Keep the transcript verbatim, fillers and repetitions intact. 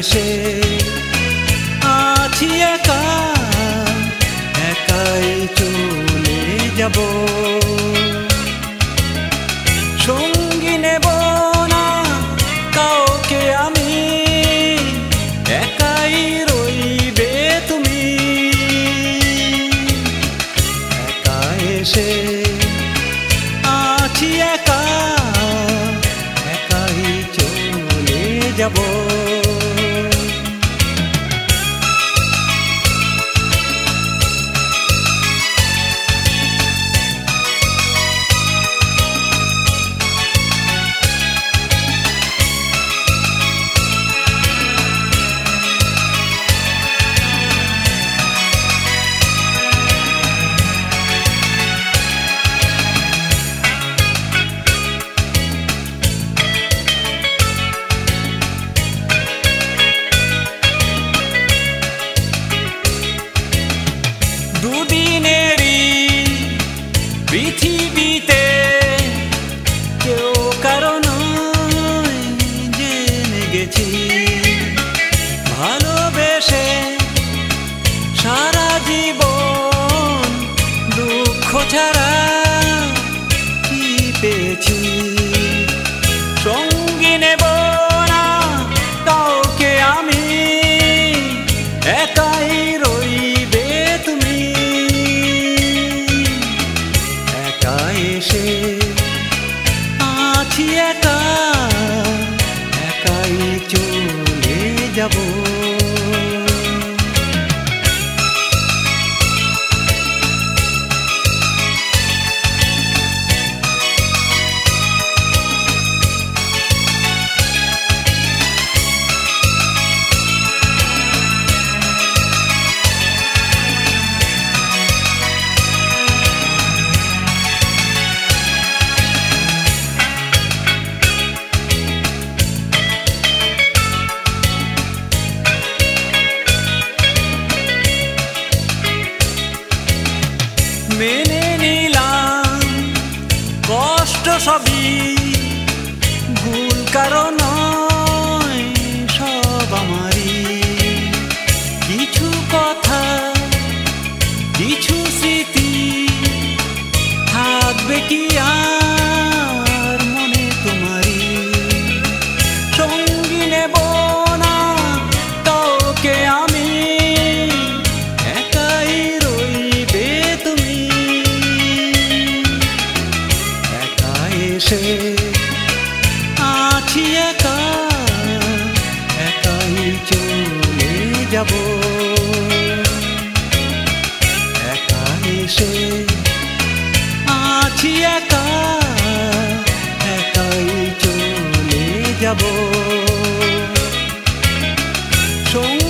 এসে আছি একা, একাই চলে যাব। সঙ্গী নেব না কাউকে আমি, একাই রইবে তুমি। একা এসে আছি একা, একাই চলে যাব। দুদিনেরই পৃথিবীতে কেউ কারণ জেনে গেছি, ভালোবেসে সারা জীবন দুঃখ ছাড়া কি পেয়েছি। সঙ্গী নেব না কাউকে আমি, একাই রইবে তুমি। একা এসে আছি একা, একাই চলে যাব। মেনে নিলাম কষ্ট সবই, ভুল কারণ নয় সব আমারই। কিছু কথা কিছু স্মৃতি থাকবে কি আর মনে তোমারই। সঙ্গী নেব না কাউকে আমি, একাই রইবে তুমি। একা এসে আছি একা, একাই চলে যাব। একা এসে আছি একা, একাই চলে যাব।